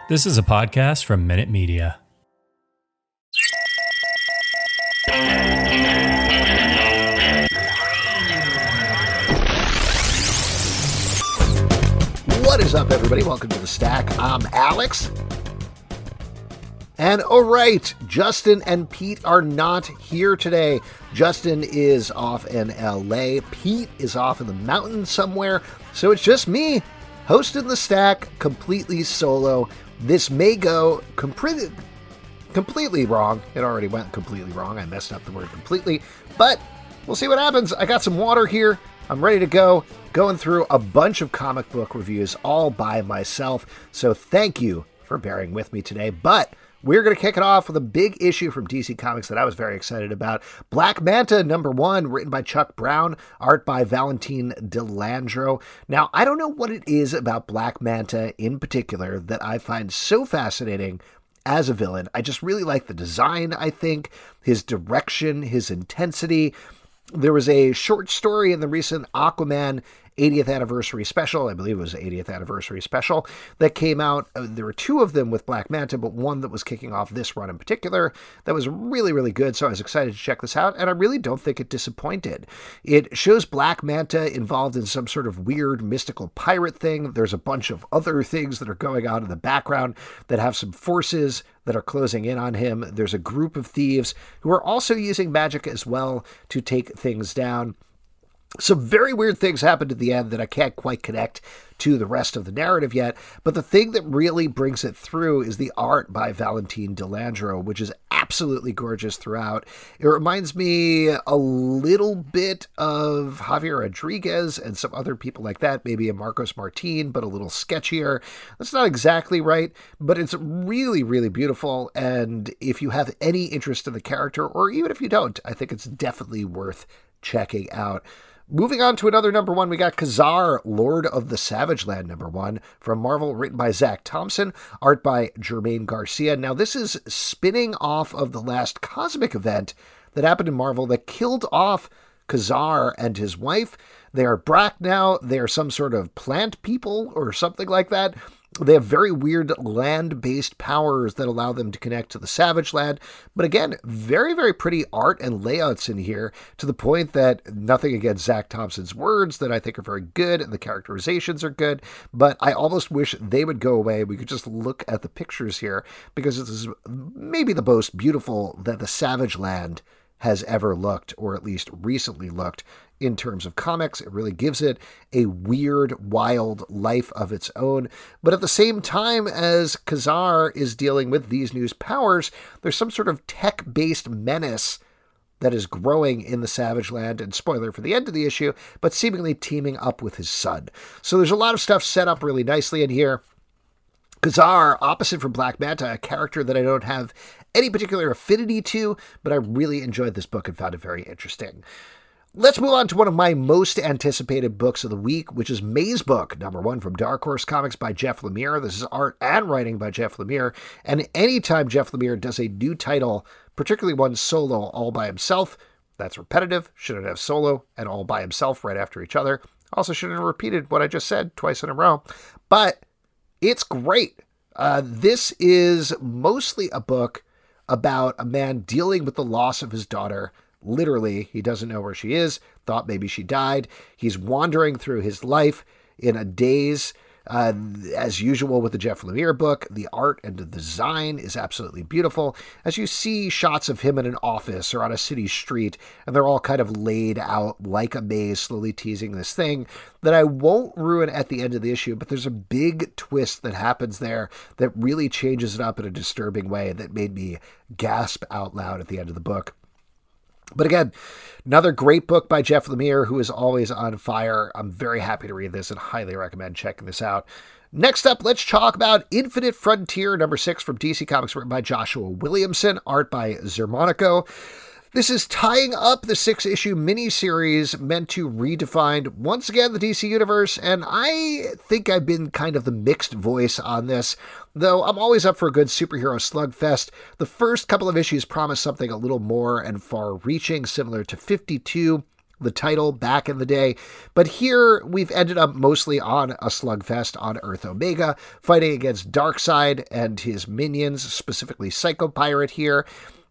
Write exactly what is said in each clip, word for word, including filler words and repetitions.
This is a podcast from Minute Media. What is up, everybody? Welcome to The Stack. I'm Alex. And all right, Justin and Pete are not here today. Justin is off in L A. Pete is off in the mountains somewhere. So it's just me hosting The Stack completely solo. This may go completely, completely wrong. It already went completely wrong. I messed up the word completely. But we'll see what happens. I got some water here. I'm ready to go. Going through a bunch of comic book reviews all by myself. So thank you for bearing with me today. But we're going to kick it off with a big issue from D C Comics that I was very excited about. Black Manta number one, written by Chuck Brown, art by Valentine De Landro. Now, I don't know what it is about Black Manta in particular that I find so fascinating as a villain. I just really like the design, I think, his direction, his intensity. There was a short story in the recent Aquaman eightieth anniversary special, I believe it was eightieth anniversary special, that came out. There were two of them with Black Manta, but one that was kicking off this run in particular that was really, really good, so I was excited to check this out, and I really don't think it disappointed. It shows Black Manta involved in some sort of weird mystical pirate thing. There's a bunch of other things that are going on in the background that have some forces that are closing in on him. There's a group of thieves who are also using magic as well to take things down. Some very weird things happened at the end that I can't quite connect to the rest of the narrative yet, but the thing that really brings it through is the art by Valentine De Landro, which is absolutely gorgeous throughout. It reminds me a little bit of Javier Rodriguez and some other people like that, maybe a Marcos Martin, but a little sketchier. That's not exactly right, but it's really, really beautiful, and if you have any interest in the character, or even if you don't, I think it's definitely worth checking out. Moving on to another number one, we got Ka-Zar, Lord of the Savage Land, number one, from Marvel, written by Zach Thompson, art by Jermaine Garcia. Now, this is spinning off of the last cosmic event that happened in Marvel that killed off Ka-Zar and his wife. They are Brack now. They are some sort of plant people or something like that. They have very weird land-based powers that allow them to connect to the Savage Land. But again, very, very pretty art and layouts in here, to the point that nothing against Zach Thompson's words that I think are very good and the characterizations are good, but I almost wish they would go away. We could just look at the pictures here, because this is maybe the most beautiful that the Savage Land has ever looked, or at least recently looked, in terms of comics. It really gives it a weird, wild life of its own. But at the same time as Ka-Zar is dealing with these new powers, there's some sort of tech-based menace that is growing in the Savage Land, and spoiler for the end of the issue, but seemingly teaming up with his son. So there's a lot of stuff set up really nicely in here. Ka-Zar, opposite from Black Manta, a character that I don't have any particular affinity to, but I really enjoyed this book and found it very interesting. Let's move on to one of my most anticipated books of the week, which is Maze Book, number one from Dark Horse Comics by Jeff Lemire. This is art and writing by Jeff Lemire, and anytime Jeff Lemire does a new title, particularly one solo all by himself, that's repetitive, shouldn't have solo and all by himself right after each other. Also shouldn't have repeated what I just said twice in a row, but it's great. Uh, this is mostly a book about a man dealing with the loss of his daughter. Literally, he doesn't know where she is, thought maybe she died. He's wandering through his life in a daze. Uh, as usual with the Jeff Lemire book, the art and the design is absolutely beautiful. As you see shots of him in an office or on a city street, and they're all kind of laid out like a maze, slowly teasing this thing that I won't ruin at the end of the issue, but there's a big twist that happens there that really changes it up in a disturbing way that made me gasp out loud at the end of the book. But again, another great book by Jeff Lemire, who is always on fire. I'm very happy to read this and highly recommend checking this out. Next up, let's talk about Infinite Frontier, number six from D C Comics, written by Joshua Williamson, art by Xermanico. This is tying up the six-issue miniseries meant to redefine, once again, the D C Universe, and I think I've been kind of the mixed voice on this, though I'm always up for a good superhero slugfest. The first couple of issues promise something a little more and far-reaching, similar to fifty-two, the title back in the day. But here we've ended up mostly on a slugfest on Earth Omega, fighting against Darkseid and his minions, specifically Psycho Pirate here.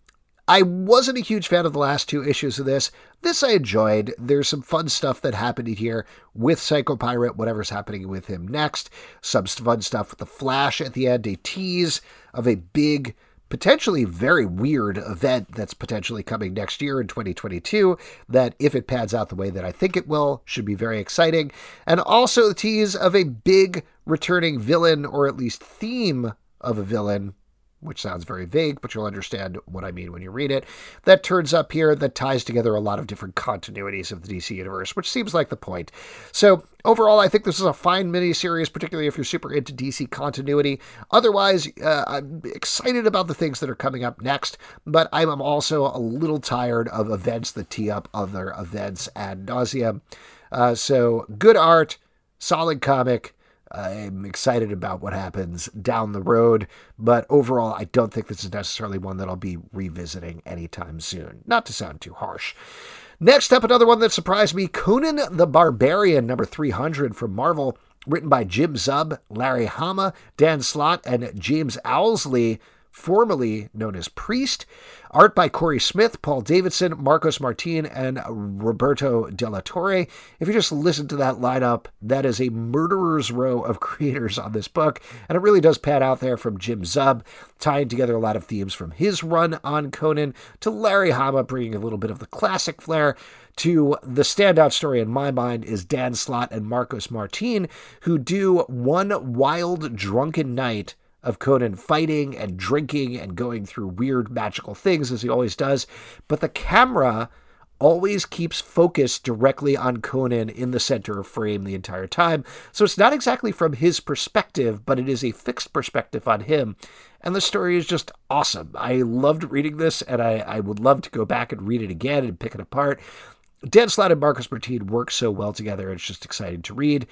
I wasn't a huge fan of the last two issues of this. This I enjoyed. There's some fun stuff that happened here with Psycho Pirate, whatever's happening with him next. Some fun stuff with the Flash at the end, a tease of a big, potentially very weird event that's potentially coming next year in twenty twenty-two that, if it pans out the way that I think it will, should be very exciting. And also the tease of a big returning villain, or at least theme of a villain, which sounds very vague, but you'll understand what I mean when you read it, that turns up here that ties together a lot of different continuities of the D C Universe, which seems like the point. So overall, I think this is a fine miniseries, particularly if you're super into D C continuity. Otherwise, uh, I'm excited about the things that are coming up next, but I'm also a little tired of events that tee up other events ad nauseum. Uh, so good art, solid comic. I'm excited about what happens down the road, but overall, I don't think this is necessarily one that I'll be revisiting anytime soon. Not to sound too harsh. Next up, another one that surprised me, Conan the Barbarian, number three hundred from Marvel, written by Jim Zub, Larry Hama, Dan Slott, and James Owsley, formerly known as Priest. Art by Corey Smith, Paul Davidson, Marcos Martin, and Roberto De La Torre. If you just listen to that lineup, that is a murderer's row of creators on this book, and it really does pan out there from Jim Zub, tying together a lot of themes from his run on Conan, to Larry Hama bringing a little bit of the classic flair, to the standout story in my mind is Dan Slott and Marcos Martin, who do one wild drunken night of Conan fighting and drinking and going through weird magical things, as he always does. But the camera always keeps focused directly on Conan in the center of frame the entire time. So it's not exactly from his perspective, but it is a fixed perspective on him. And the story is just awesome. I loved reading this, and I, I would love to go back and read it again and pick it apart. Dan Slott and Marcos Martin work so well together. It's just exciting to read.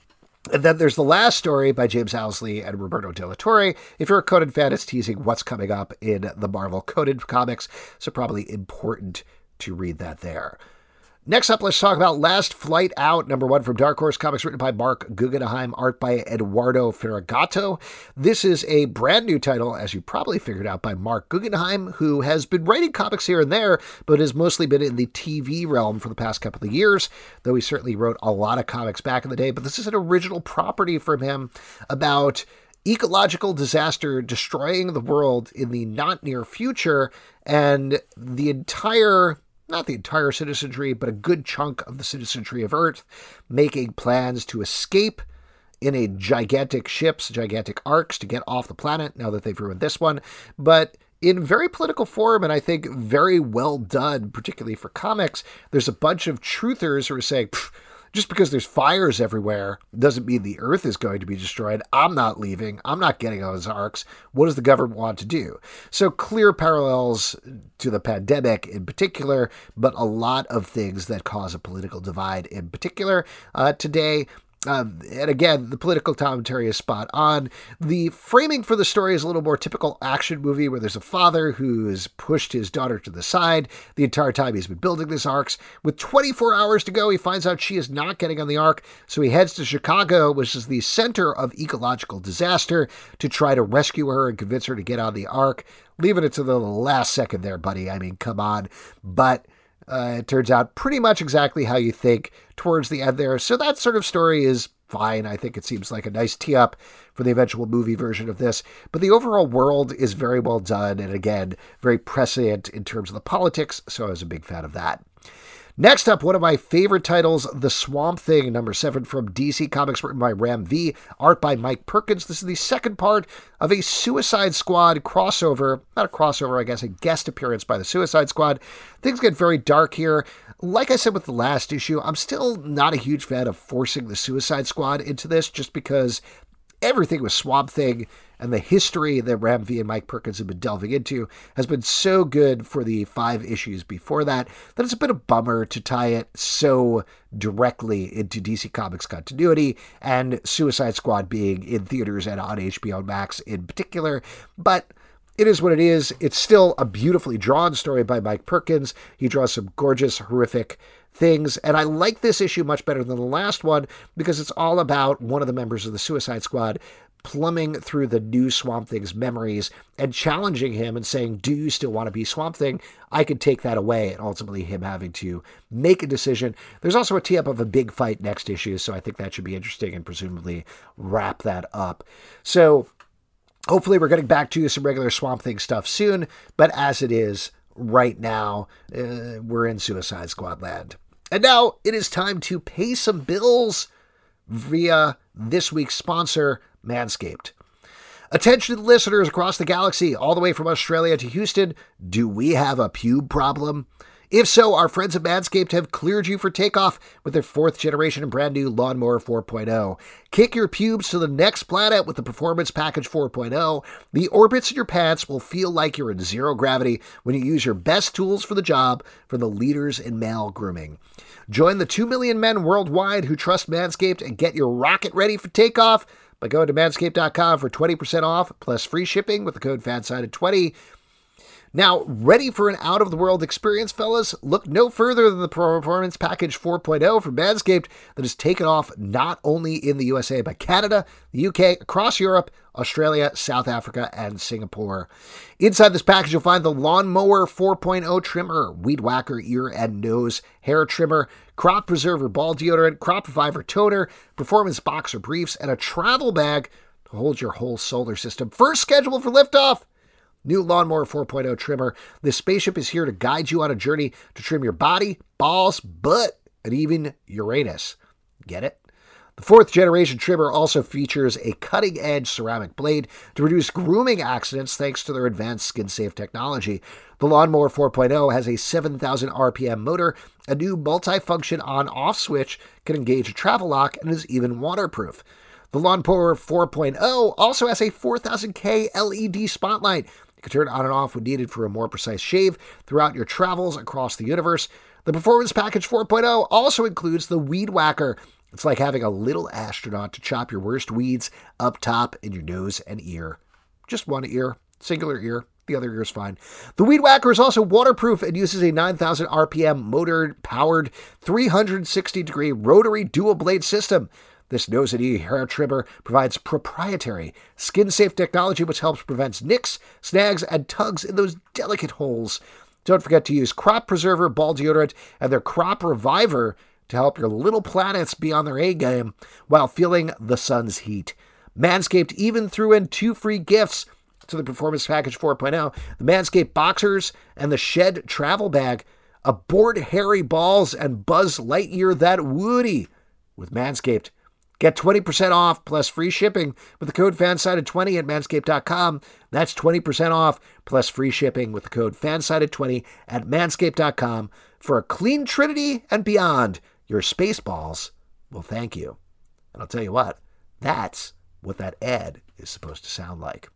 And then there's the last story by James Owsley and Roberto De La Torre. If you're a Conan fan, it's teasing what's coming up in the Marvel Conan comics, so probably important to read that there. Next up, let's talk about Last Flight Out, number one from Dark Horse Comics, written by Mark Guggenheim, art by Eduardo Ferragato. This is a brand new title, as you probably figured out, by Mark Guggenheim, who has been writing comics here and there, but has mostly been in the T V realm for the past couple of years, though he certainly wrote a lot of comics back in the day. But this is an original property from him about ecological disaster destroying the world in the not near future, and the entire... not the entire citizenry, but a good chunk of the citizenry of Earth, making plans to escape in a gigantic ships, gigantic arcs to get off the planet, now that they've ruined this one, but in very political form, and I think very well done, particularly for comics. There's a bunch of truthers who are saying, just because there's fires everywhere doesn't mean the Earth is going to be destroyed. I'm not leaving. I'm not getting on those arcs. What does the government want to do? So clear parallels to the pandemic in particular, but a lot of things that cause a political divide in particular uh, today. Um, and again, the political commentary is spot on. The framing for the story is a little more typical action movie where there's a father who's pushed his daughter to the side the entire time he's been building this arcs. With twenty-four hours to go, he finds out she is not getting on the arc, so he heads to Chicago, which is the center of ecological disaster, to try to rescue her and convince her to get on the arc. Leaving it to the last second there, buddy. I mean, come on. But Uh, it turns out pretty much exactly how you think towards the end there. So that sort of story is fine. I think it seems like a nice tee-up for the eventual movie version of this. But the overall world is very well done, and again, very prescient in terms of the politics, so I was a big fan of that. Next up, one of my favorite titles, The Swamp Thing, number seven from D C Comics, written by Ram V, art by Mike Perkins. This is the second part of a Suicide Squad crossover, not a crossover, I guess, a guest appearance by the Suicide Squad. Things get very dark here. Like I said with the last issue, I'm still not a huge fan of forcing the Suicide Squad into this, just because everything with Swamp Thing and the history that Ram V and Mike Perkins have been delving into has been so good for the five issues before that, that it's a bit of a bummer to tie it so directly into D C Comics continuity, and Suicide Squad being in theaters and on H B O Max in particular. But it is what it is. It's still a beautifully drawn story by Mike Perkins. He draws some gorgeous, horrific things. And I like this issue much better than the last one because it's all about one of the members of the Suicide Squad plumbing through the new Swamp Thing's memories and challenging him and saying, do you still want to be Swamp Thing? I could take that away, and ultimately him having to make a decision. There's also a tee-up of a big fight next issue, so I think that should be interesting and presumably wrap that up. So hopefully we're getting back to some regular Swamp Thing stuff soon, but as it is right now, uh, we're in Suicide Squad land. And now it is time to pay some bills via this week's sponsor, Manscaped. Attention to listeners across the galaxy, all the way from Australia to Houston. Do we have a pube problem? If so, our friends at Manscaped have cleared you for takeoff with their fourth generation and brand new Lawnmower four point oh. Kick your pubes to the next planet with the Performance Package four point oh. The orbits in your pants will feel like you're in zero gravity when you use your best tools for the job from the leaders in male grooming. Join the two million men worldwide who trust Manscaped and get your rocket ready for takeoff by going to manscaped dot com for twenty percent off plus free shipping with the code FANSIDED twenty. Now, ready for an out-of-the-world experience, fellas? Look no further than the Performance Package four point oh from Manscaped that has taken off not only in the U S A, but Canada, the U K, across Europe, Australia, South Africa, and Singapore. Inside this package, you'll find the Lawnmower four point oh trimmer, Weed Whacker ear and nose hair trimmer, Crop Preserver ball deodorant, Crop Reviver toner, Performance boxer briefs, and a travel bag to hold your whole solar system. First scheduled for liftoff. New Lawnmower four point oh trimmer. This spaceship is here to guide you on a journey to trim your body, balls, butt, and even Uranus. Get it? The fourth generation trimmer also features a cutting-edge ceramic blade to reduce grooming accidents thanks to their advanced skin-safe technology. The Lawnmower four point oh has a seven thousand R P M motor, a new multi-function on-off switch, can engage a travel lock, and is even waterproof. The Lawnmower four point oh also has a four thousand K L E D spotlight. You can turn it on and off when needed for a more precise shave throughout your travels across the universe. The Performance Package four point oh also includes the Weed Whacker. It's like having a little astronaut to chop your worst weeds up top in your nose and ear. Just one ear, singular ear. The other ear is fine. The Weed Whacker is also waterproof and uses a nine thousand R P M motor-powered three hundred sixty degree rotary dual-blade system. This nose and ear hair trimmer provides proprietary skin-safe technology which helps prevent nicks, snags, and tugs in those delicate holes. Don't forget to use Crop Preserver ball deodorant and their Crop Reviver to help your little planets be on their A-game while feeling the sun's heat. Manscaped even threw in two free gifts to the Performance Package four point oh, the Manscaped Boxers and the Shed Travel Bag. Aboard hairy balls and Buzz Lightyear that Woody with Manscaped. Get twenty percent off plus free shipping with the code FANSIDED twenty at manscaped dot com. That's twenty percent off plus free shipping with the code FANSIDED twenty at manscaped dot com for a clean trinity and beyond. Your space balls will thank you. And I'll tell you what, that's what that ad is supposed to sound like.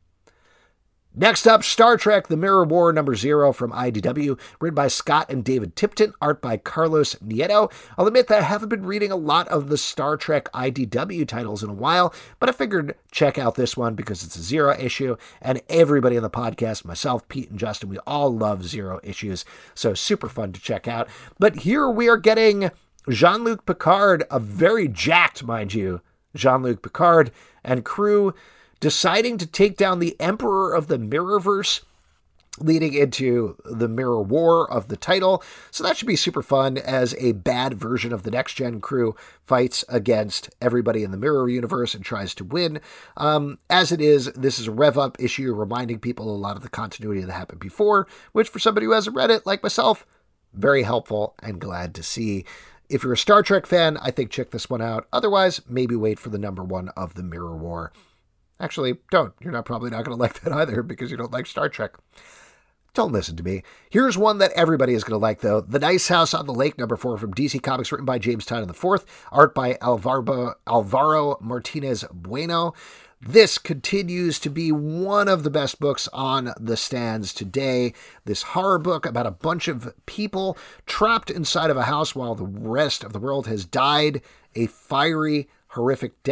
Next up, Star Trek The Mirror War number zero from I D W, written by Scott and David Tipton, art by Carlos Nieto. I'll admit that I haven't been reading a lot of the Star Trek I D W titles in a while, but I figured check out this one because it's a zero issue, and everybody on the podcast, myself, Pete, and Justin, we all love zero issues, so super fun to check out. But here we are getting Jean-Luc Picard, a very jacked, mind you, Jean-Luc Picard, and crew deciding to take down the Emperor of the Mirrorverse, leading into the Mirror War of the title. So that should be super fun as a bad version of the Next Gen crew fights against everybody in the Mirror universe and tries to win. Um, as it is, this is a rev-up issue reminding people a lot of the continuity that happened before, which for somebody who hasn't read it, like myself, very helpful and glad to see. If you're a Star Trek fan, I think check this one out. Otherwise, maybe wait for the number one of the Mirror War. Actually, don't. You're not probably not going to like that either because you don't like Star Trek. Don't listen to me. Here's one that everybody is going to like, though. The Nice House on the Lake, number four from D C Comics, written by James Tynion the fourth, art by Alvaro, Alvaro Martinez Bueno. This continues to be one of the best books on the stands today. This horror book about a bunch of people trapped inside of a house while the rest of the world has died a fiery, horrific death.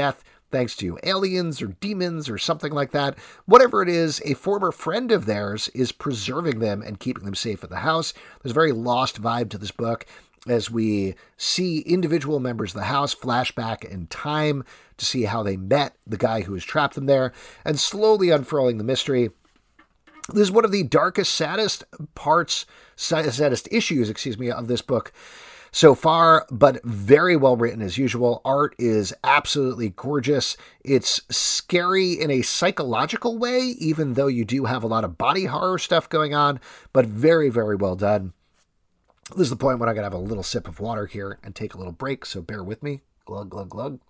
thanks to aliens or demons or something like that. Whatever it is, a former friend of theirs is preserving them and keeping them safe at the house. There's a very lost vibe to this book as we see individual members of the house flashback in time to see how they met the guy who has trapped them there and slowly unfurling the mystery. This is one of the darkest, saddest parts, saddest issues, excuse me, of this book so far, but very well written as usual. Art is absolutely gorgeous. It's scary in a psychological way, even though you do have a lot of body horror stuff going on, but very, very well done. This is the point when I gotta have a little sip of water here and take a little break, so bear with me. Glug, glug, glug.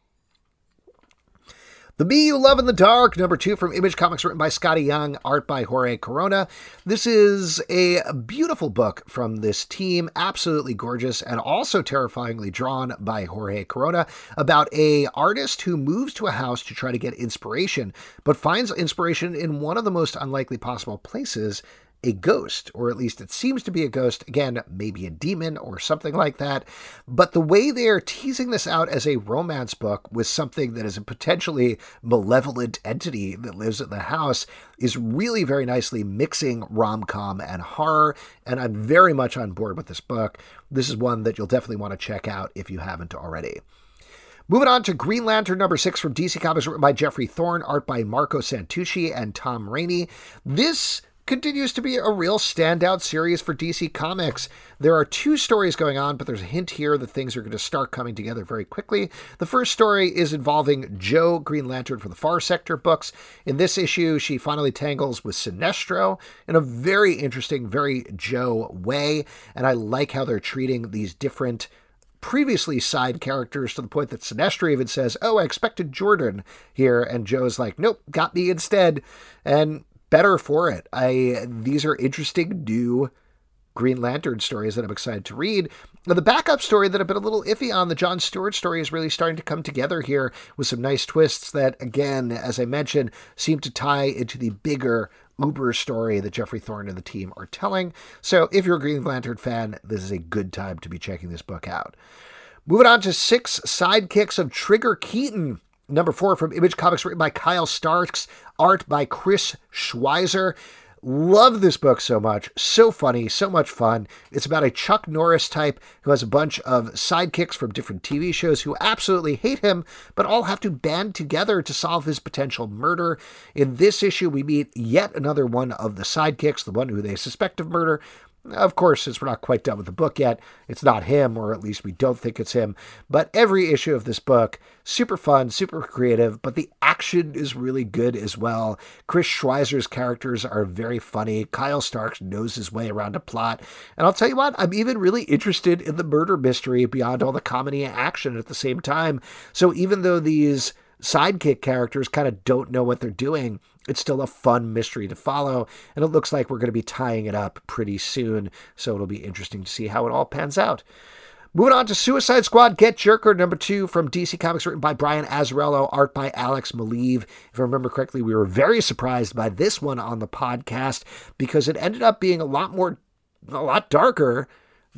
The Me You Love in the Dark, number two from Image Comics, written by Skottie Young, art by Jorge Corona. This is a beautiful book from this team, absolutely gorgeous and also terrifyingly drawn by Jorge Corona, about a artist who moves to a house to try to get inspiration, but finds inspiration in one of the most unlikely possible places, a ghost, or at least it seems to be a ghost. Again, maybe a demon or something like that. But the way they're teasing this out as a romance book with something that is a potentially malevolent entity that lives in the house is really very nicely mixing rom-com and horror, and I'm very much on board with this book. This is one that you'll definitely want to check out if you haven't already. Moving on to Green Lantern number six from D C Comics, written by Geoffrey Thorne, art by Marco Santucci and Tom Rainey. This continues to be a real standout series for D C Comics. There are two stories going on, but there's a hint here that things are going to start coming together very quickly. The first story is involving Jo, Green Lantern for the Far Sector books. In this issue, she finally tangles with Sinestro in a very interesting, very Jo way, and I like how they're treating these different previously side characters to the point that Sinestro even says, "Oh, I expected Jordan here," and Jo's like, "Nope, got me instead," and better for it. I these are interesting new Green Lantern stories that I'm excited to read. Now, the backup story that I've been a little iffy on, the John Stewart story, is really starting to come together here with some nice twists that, again, as I mentioned, seem to tie into the bigger Uber story that Geoffrey Thorne and the team are telling. So if you're a Green Lantern fan, this is a good time to be checking this book out. Moving on to Six Sidekicks of Trigger Keaton. Number four from Image Comics, written by Kyle Starks, art by Chris Schweizer. Love this book so much. So funny, so much fun. It's about a Chuck Norris type who has a bunch of sidekicks from different T V shows who absolutely hate him, but all have to band together to solve his potential murder. In this issue, we meet yet another one of the sidekicks, the one who they suspect of murder. Of course, since we're not quite done with the book yet, it's not him, or at least we don't think it's him. But every issue of this book, super fun, super creative, but the action is really good as well. Chris Schweizer's characters are very funny. Kyle Starks knows his way around a plot. And I'll tell you what, I'm even really interested in the murder mystery beyond all the comedy and action at the same time. So even though these sidekick characters kind of don't know what they're doing, it's still a fun mystery to follow, and it looks like we're going to be tying it up pretty soon, so it'll be interesting to see how it all pans out. Moving on to Suicide Squad Get Jerker, number two from D C Comics, written by Brian Azzarello, art by Alex Maleev. If I remember correctly, we were very surprised by this one on the podcast because it ended up being a lot more, a lot darker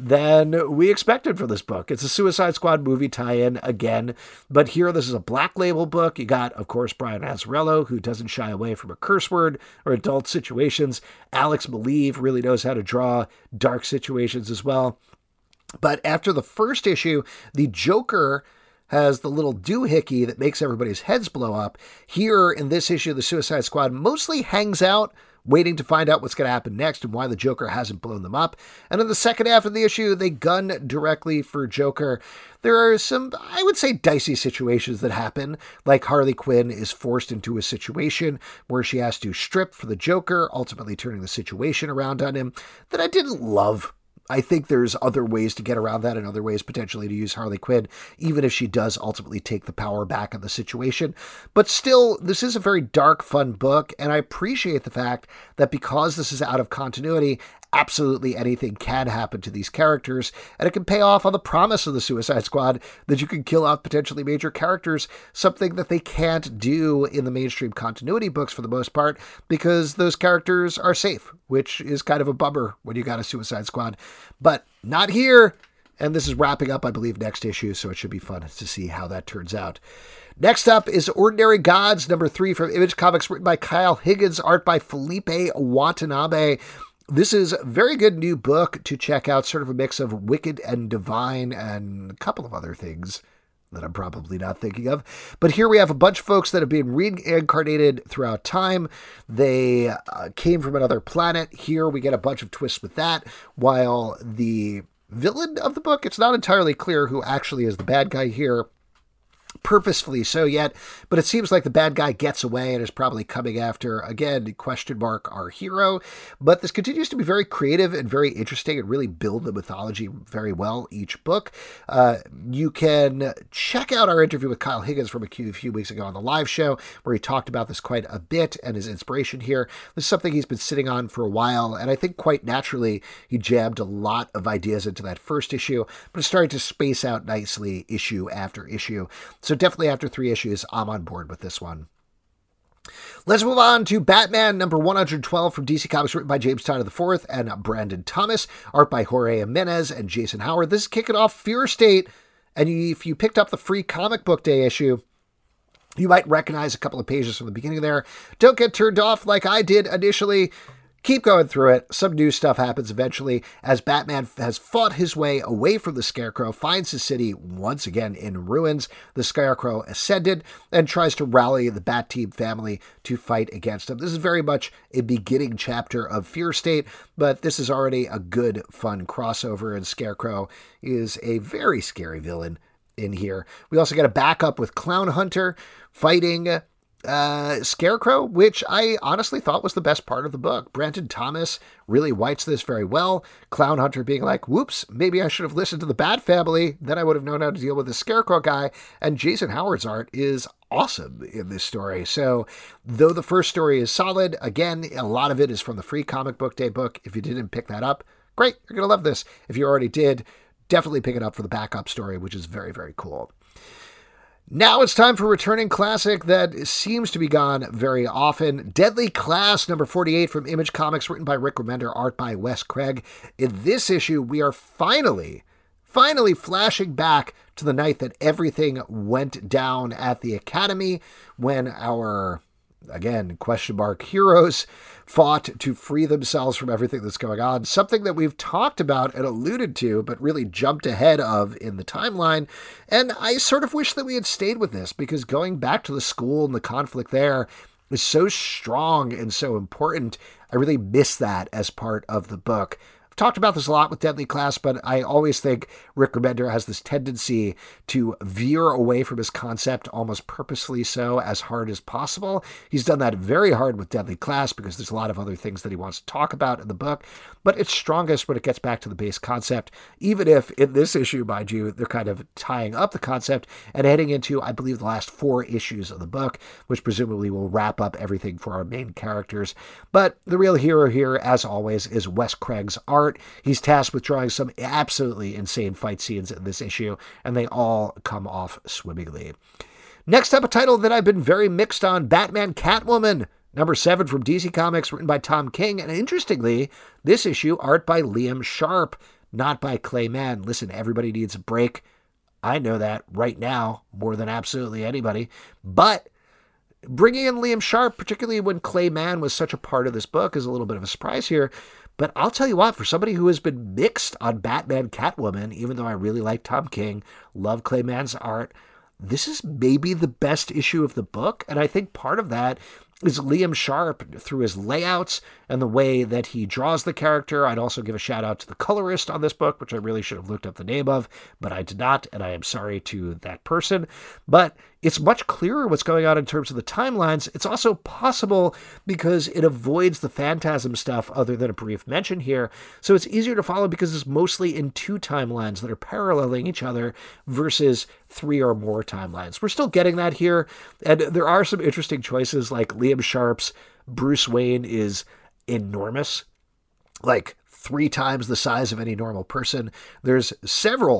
than we expected for this book. It's a Suicide Squad movie tie-in again, but here this is a Black Label book. You got, of course, Brian Azzarello, who doesn't shy away from a curse word or adult situations. Alex Maleev really knows how to draw dark situations as well. But after the first issue, the Joker has the little doohickey that makes everybody's heads blow up. Here in this issue, the Suicide Squad mostly hangs out, waiting to find out what's going to happen next and why the Joker hasn't blown them up. And in the second half of the issue, they gun directly for Joker. There are some, I would say, dicey situations that happen, like Harley Quinn is forced into a situation where she has to strip for the Joker, ultimately turning the situation around on him, that I didn't love. I think there's other ways to get around that and other ways potentially to use Harley Quinn, even if she does ultimately take the power back of the situation. But still, this is a very dark, fun book, and I appreciate the fact that because this is out of continuity, absolutely anything can happen to these characters, and it can pay off on the promise of the Suicide Squad that you can kill off potentially major characters, something that they can't do in the mainstream continuity books for the most part, because those characters are safe, which is kind of a bummer when you got a Suicide Squad. But not here, And this is wrapping up, I believe, next issue, so it should be fun to see how that turns out. Next up is Ordinary Gods, number three from Image Comics, written by Kyle Higgins, art by Felipe Watanabe. This is a very good new book to check out, sort of a mix of Wicked and Divine and a couple of other things that I'm probably not thinking of. But here we have a bunch of folks that have been reincarnated throughout time. They uh, came from another planet. Here we get a bunch of twists with that, while the villain of the book, it's not entirely clear who actually is the bad guy here, purposefully so yet, but it seems like the bad guy gets away and is probably coming after, again, question mark, our hero. But this continues to be very creative and very interesting and really build the mythology very well each book. Uh, you can check out our interview with Kyle Higgins from a few weeks ago on the live show, where he talked about this quite a bit and his inspiration here. This is something he's been sitting on for a while, and I think quite naturally he jammed a lot of ideas into that first issue, but it's starting to space out nicely issue after issue. So definitely after three issues, I'm on board with this one. Let's move on to Batman number one hundred twelve from D C Comics, written by James Tynion the fourth and Brandon Thomas, art by Jorge Jimenez and Jason Howard. This is kicking off Fear State, and if you picked up the free comic book day issue, you might recognize a couple of pages from the beginning there. Don't get turned off like I did initially. Keep going through it. Some new stuff happens eventually as Batman has fought his way away from the Scarecrow, finds his city once again in ruins. The Scarecrow ascended and tries to rally the Bat Team family to fight against him. This is very much a beginning chapter of Fear State, but this is already a good, fun crossover, and Scarecrow is a very scary villain in here. We also get a backup with Clown Hunter fighting Uh, Scarecrow, which I honestly thought was the best part of the book. Brandon Thomas really whites this very well. Clown Hunter being like, whoops, maybe I should have listened to the Bat Family. Then I would have known how to deal with the Scarecrow guy. And Jason Howard's art is awesome in this story. So though the first story is solid, again, a lot of it is from the free comic book day book. If you didn't pick that up, great, you're going to love this. If you already did, definitely pick it up for the backup story, which is very, very cool. Now it's time for a returning classic that seems to be gone very often. Deadly Class, number forty-eight from Image Comics, written by Rick Remender, art by Wes Craig. In this issue, we are finally, finally flashing back to the night that everything went down at the Academy when our, again, question mark, heroes fought to free themselves from everything that's going on. Something that we've talked about and alluded to, but really jumped ahead of in the timeline. And I sort of wish that we had stayed with this, because going back to the school and the conflict there is so strong and so important. I really miss that as part of the book. I've talked about this a lot with Deadly Class, but I always think Rick Remender has this tendency to veer away from his concept, almost purposely so, as hard as possible. He's done that very hard with Deadly Class because there's a lot of other things that he wants to talk about in the book, but it's strongest when it gets back to the base concept, even if in this issue, mind you, they're kind of tying up the concept and heading into, I believe, the last four issues of the book, which presumably will wrap up everything for our main characters. But the real hero here, as always, is Wes Craig's art. He's tasked with drawing some absolutely insane fight scenes in this issue, and they all come off swimmingly. Next up, a title that I've been very mixed on, Batman Catwoman, number seven from D C Comics, written by Tom King, and interestingly, this issue, art by Liam Sharp, not by Clay Mann. Listen, everybody needs a break. I know that right now more than absolutely anybody, but bringing in Liam Sharp, particularly when Clay Mann was such a part of this book, is a little bit of a surprise here. But I'll tell you what, for somebody who has been mixed on Batman Catwoman, even though I really like Tom King, love Clay Mann's art, this is maybe the best issue of the book. And I think part of that is Liam Sharp through his layouts and the way that he draws the character. I'd also give a shout out to the colorist on this book, which I really should have looked up the name of, but I did not, and I am sorry to that person. But it's much clearer what's going on in terms of the timelines. It's also possible because it avoids the Phantasm stuff other than a brief mention here. So it's easier to follow because it's mostly in two timelines that are paralleling each other versus three or more timelines. We're still getting that here, and there are some interesting choices, like Liam Sharp's Bruce Wayne is enormous, like three times the size of any normal person. There's several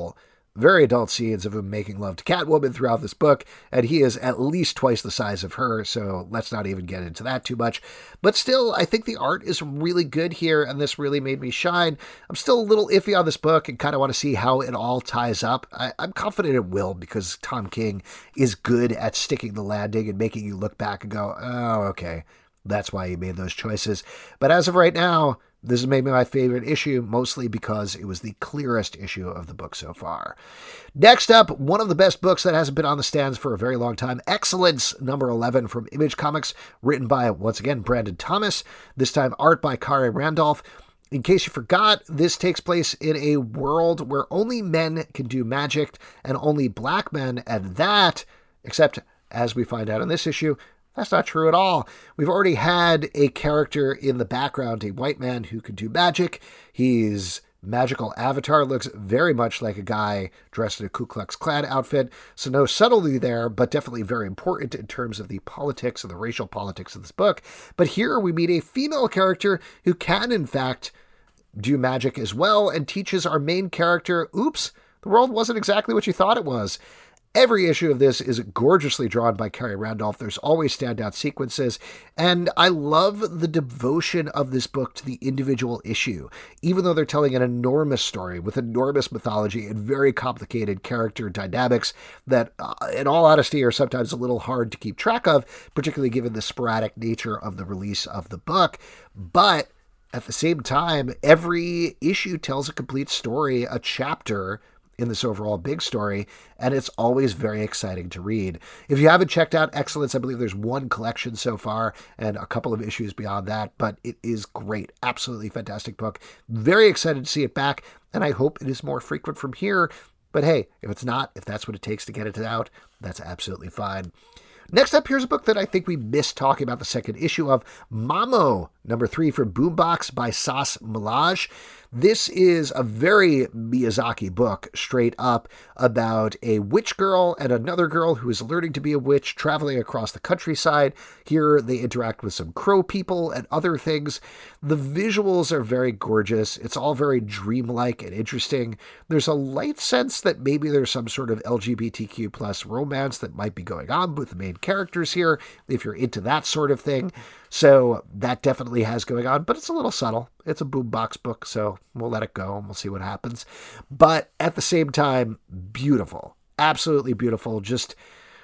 very adult scenes of him making love to Catwoman throughout this book, and he is at least twice the size of her, so let's not even get into that too much. But still, I think the art is really good here, and this really made me shine. I'm still a little iffy on this book and kind of want to see how it all ties up. I, I'm confident it will, because Tom King is good at sticking the landing and making you look back and go, oh, okay, that's why he made those choices. But as of right now, this is maybe my favorite issue, mostly because it was the clearest issue of the book so far. Next up, one of the best books that hasn't been on the stands for a very long time, Excellence, number eleven from Image Comics, written by, once again, Brandon Thomas, this time art by Kari Randolph. In case you forgot, this takes place in a world where only men can do magic and only black men, and that, except as we find out in this issue, that's not true at all. We've already had a character in the background, a white man who can do magic. His magical avatar looks very much like a guy dressed in a Ku Klux Klan outfit, so no subtlety there, but definitely very important in terms of the politics and the racial politics of this book. But here we meet a female character who can, in fact, do magic as well, and teaches our main character, oops, the world wasn't exactly what you thought it was. Every issue of this is gorgeously drawn by Kari Randolph. There's always standout sequences, and I love the devotion of this book to the individual issue. Even though they're telling an enormous story with enormous mythology and very complicated character dynamics that, uh, in all honesty, are sometimes a little hard to keep track of, particularly given the sporadic nature of the release of the book. But at the same time, every issue tells a complete story, a chapter in this overall big story, and it's always very exciting to read. If you haven't checked out Excellence, I believe there's one collection so far and a couple of issues beyond that, but it is great. Absolutely fantastic book. Very excited to see it back, and I hope it is more frequent from here. But hey, if it's not, if that's what it takes to get it out, that's absolutely fine. Next up, here's a book that I think we missed talking about the second issue of, Mamo, number three from Boombox by Sas Milaj. This is a very Miyazaki book, straight up, about a witch girl and another girl who is learning to be a witch, traveling across the countryside. Here they interact with some crow people and other things. The visuals are very gorgeous. It's all very dreamlike and interesting. There's a light sense that maybe there's some sort of L G B T Q plus romance that might be going on with the main characters here, if you're into that sort of thing. So that definitely has going on, but it's a little subtle. It's a Boombox book, so we'll let it go and we'll see what happens. But at the same time, beautiful. Absolutely beautiful. Just,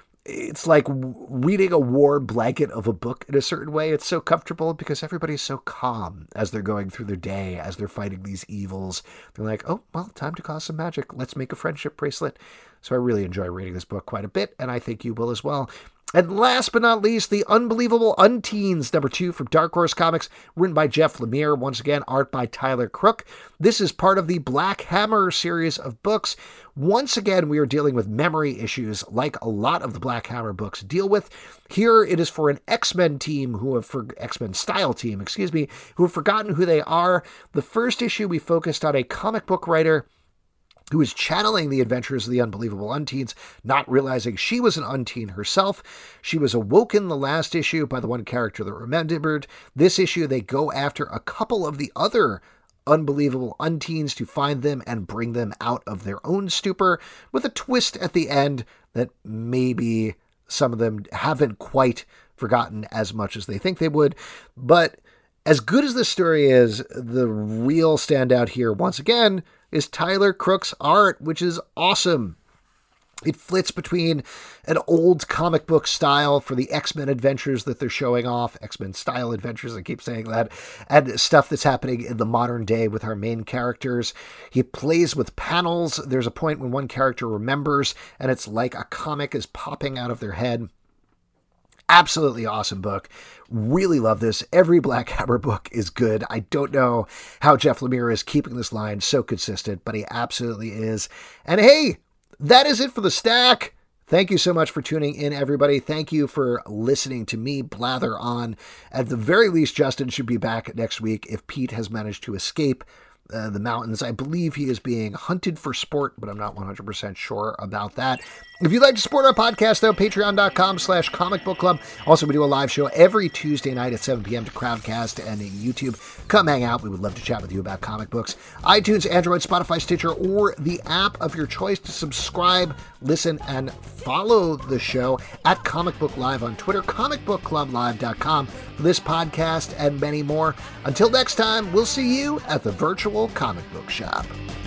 it's like reading a warm blanket of a book in a certain way. It's so comfortable because everybody's so calm as they're going through their day, as they're fighting these evils. They're like, oh, well, time to cause some magic. Let's make a friendship bracelet. So I really enjoy reading this book quite a bit, and I think you will as well. And last but not least, The Unbelievable Unteens, number two from Dark Horse Comics, written by Jeff Lemire, once again, art by Tyler Crook. This is part of the Black Hammer series of books. Once again, we are dealing with memory issues like a lot of the Black Hammer books deal with. Here it is for an X-Men team who have, for X-Men style team, excuse me, who have forgotten who they are. The first issue, we focused on a comic book writer who is channeling the adventures of the Unbelievable Unteens, not realizing she was an unteen herself. She was awoken the last issue by the one character that remembered. This issue, they go after a couple of the other Unbelievable Unteens to find them and bring them out of their own stupor, with a twist at the end that maybe some of them haven't quite forgotten as much as they think they would. But as good as this story is, the real standout here, once again, is Tyler Crook's art, which is awesome. It flits between an old comic book style for the X-Men adventures that they're showing off, X-Men style adventures, I keep saying that, and stuff that's happening in the modern day with our main characters. He plays with panels. There's a point when one character remembers, and it's like a comic is popping out of their head. Absolutely awesome book. Really love this. Every Black Hammer book is good. I don't know how Jeff Lemire is keeping this line so consistent, but he absolutely is. And hey, that is it for the stack. Thank you so much for tuning in, everybody. Thank you for listening to me blather on. At the very least, Justin should be back next week if Pete has managed to escape uh, the mountains. I believe he is being hunted for sport, but I'm not one hundred percent sure about that. If you'd like to support our podcast, though, patreon.com slash comic book club. Also, we do a live show every Tuesday night at seven p.m. to Crowdcast and YouTube. Come hang out. We would love to chat with you about comic books. iTunes, Android, Spotify, Stitcher, or the app of your choice to subscribe, listen, and follow the show at Comic Book Live on Twitter, comic book club live dot com for this podcast and many more. Until next time, we'll see you at the virtual comic book shop.